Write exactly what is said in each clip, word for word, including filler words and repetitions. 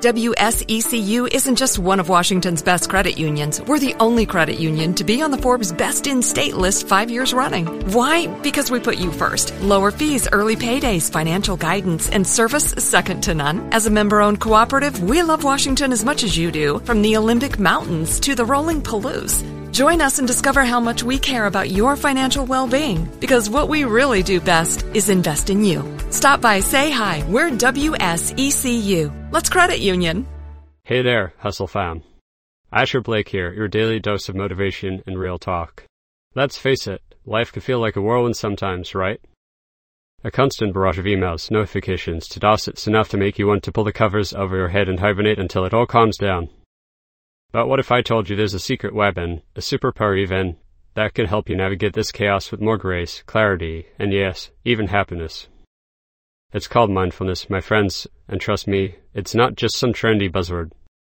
W S E C U isn't just one of Washington's best credit unions. We're the only credit union to be on the Forbes Best in State list five years running. Why? Because we put you first. Lower fees, early paydays, financial guidance, and service second to none. As a member-owned cooperative, we love Washington as much as you do, from the Olympic Mountains to the rolling Palouse. Join us and discover how much we care about your financial well-being, because what we really do best is invest in you. Stop by, say hi. We're W S E C U. Let's credit union. Hey there, Hustle fam. Asher Blake here, your daily dose of motivation and real talk. Let's face it, life can feel like a whirlwind sometimes, right? A constant barrage of emails, notifications, to-dos enough to make you want to pull the covers over your head and hibernate until it all calms down. But what if I told you there's a secret weapon, a superpower even, that can help you navigate this chaos with more grace, clarity, and yes, even happiness? It's called mindfulness, my friends, and trust me, it's not just some trendy buzzword.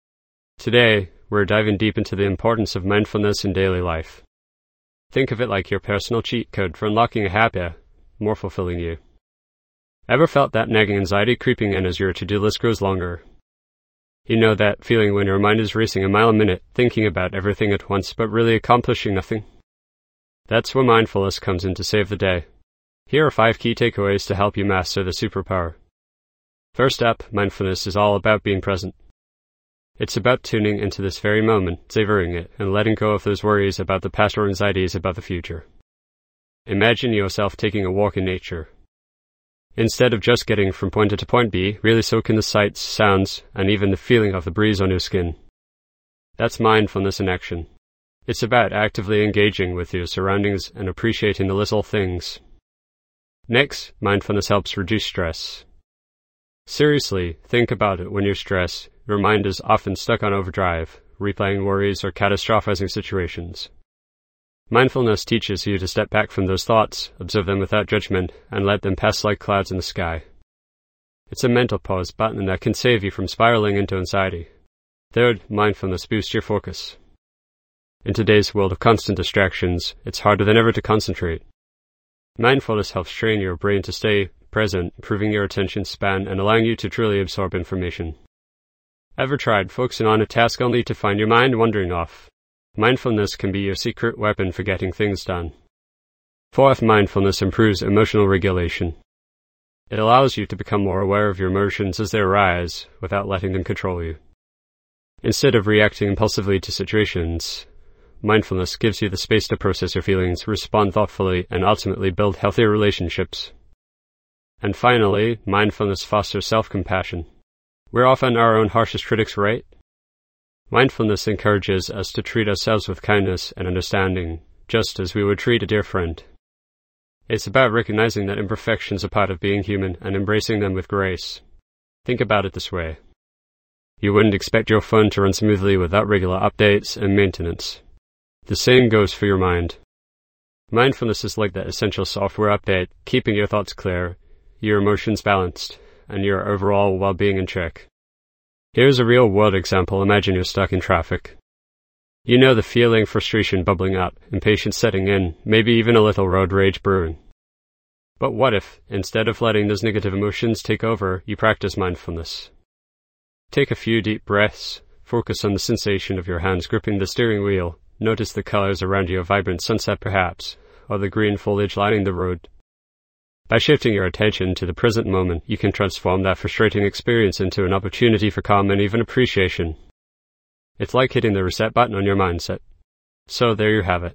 Today, we're diving deep into the importance of mindfulness in daily life. Think of it like your personal cheat code for unlocking a happier, more fulfilling you. Ever felt that nagging anxiety creeping in as your to-do list grows longer? You know that feeling when your mind is racing a mile a minute, thinking about everything at once but really accomplishing nothing? That's where mindfulness comes in to save the day. Here are five key takeaways to help you master the superpower. First up, mindfulness is all about being present. It's about tuning into this very moment, savoring it, and letting go of those worries about the past or anxieties about the future. Imagine yourself taking a walk in nature. Instead of just getting from point A to point B, really soak in the sights, sounds, and even the feeling of the breeze on your skin. That's mindfulness in action. It's about actively engaging with your surroundings and appreciating the little things. Next, mindfulness helps reduce stress. Seriously, think about it when you're stressed. Your mind is often stuck on overdrive, replaying worries or catastrophizing situations. Mindfulness teaches you to step back from those thoughts, observe them without judgment, and let them pass like clouds in the sky. It's a mental pause button that can save you from spiraling into anxiety. Third, mindfulness boosts your focus. In today's world of constant distractions, it's harder than ever to concentrate. Mindfulness helps train your brain to stay present, improving your attention span and allowing you to truly absorb information. Ever tried focusing on a task only to find your mind wandering off? Mindfulness can be your secret weapon for getting things done. Fourth, mindfulness improves emotional regulation. It allows you to become more aware of your emotions as they arise, without letting them control you. Instead of reacting impulsively to situations, mindfulness gives you the space to process your feelings, respond thoughtfully, and ultimately build healthier relationships. And finally, mindfulness fosters self-compassion. We're often our own harshest critics, right? Mindfulness encourages us to treat ourselves with kindness and understanding, just as we would treat a dear friend. It's about recognizing that imperfections are part of being human and embracing them with grace. Think about it this way. You wouldn't expect your phone to run smoothly without regular updates and maintenance. The same goes for your mind. Mindfulness is like that essential software update, keeping your thoughts clear, your emotions balanced, and your overall well-being in check. Here's a real-world example. Imagine you're stuck in traffic. You know the feeling, frustration bubbling up, impatience setting in, maybe even a little road rage brewing. But what if, instead of letting those negative emotions take over, you practice mindfulness? Take a few deep breaths, focus on the sensation of your hands gripping the steering wheel, notice the colors around you, a vibrant sunset perhaps, or the green foliage lining the road. By shifting your attention to the present moment, you can transform that frustrating experience into an opportunity for calm and even appreciation. It's like hitting the reset button on your mindset. So there you have it.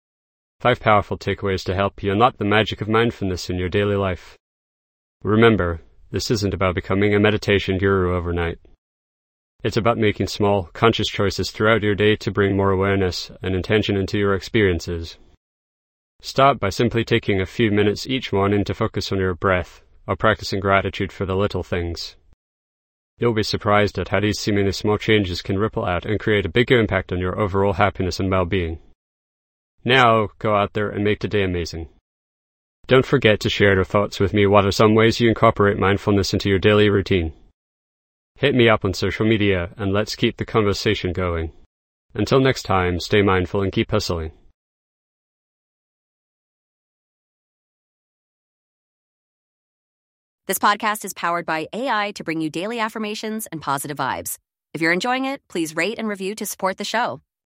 Five powerful takeaways to help you unlock the magic of mindfulness in your daily life. Remember, this isn't about becoming a meditation guru overnight. It's about making small, conscious choices throughout your day to bring more awareness and intention into your experiences. Start by simply taking a few minutes each morning to focus on your breath, or practicing gratitude for the little things. You'll be surprised at how these seemingly small changes can ripple out and create a bigger impact on your overall happiness and well-being. Now, go out there and make today amazing. Don't forget to share your thoughts with me. What are some ways you incorporate mindfulness into your daily routine? Hit me up on social media and let's keep the conversation going. Until next time, stay mindful and keep hustling. This podcast is powered by A I to bring you daily affirmations and positive vibes. If you're enjoying it, please rate and review to support the show.